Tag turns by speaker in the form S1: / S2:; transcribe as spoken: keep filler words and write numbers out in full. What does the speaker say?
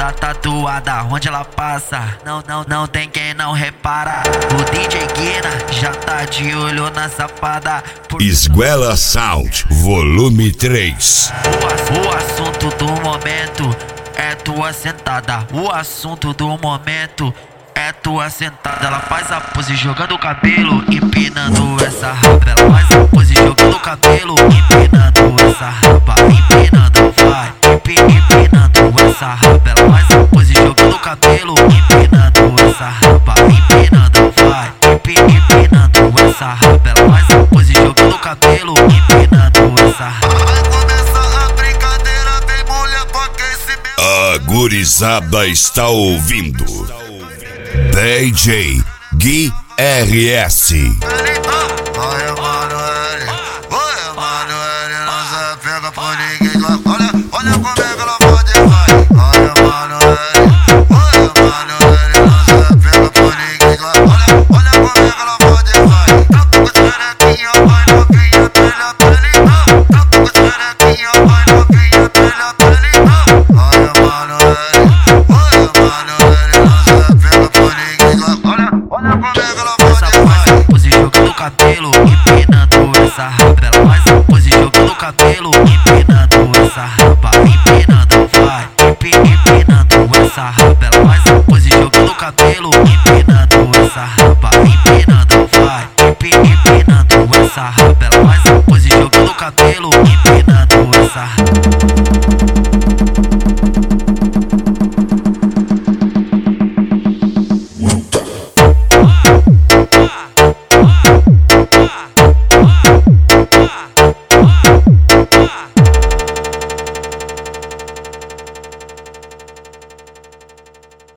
S1: tá tatuada onde ela passa. Não, não, não tem quem não repara. O D J Guina já tá de olho na safada.
S2: Esguela Sound, volume três.
S1: O, o assunto do momento é tua sentada. O assunto do momento é tua sentada. Ela faz a pose jogando o cabelo, empinando essa raba. Ela faz a pose jogando o cabelo, empinando essa raba. Empinando, vai, empinando essa raba. Ela faz a pose jogando o cabelo, empinando essa raba. Empinando, vai, empinando essa raba. Ela faz a pose jogando o cabelo, empinando essa raba.
S3: Vai começar a brincadeira, vem mulher com aquecimento.
S2: A gurizada está ouvindo D J Gui R S.
S3: Vai,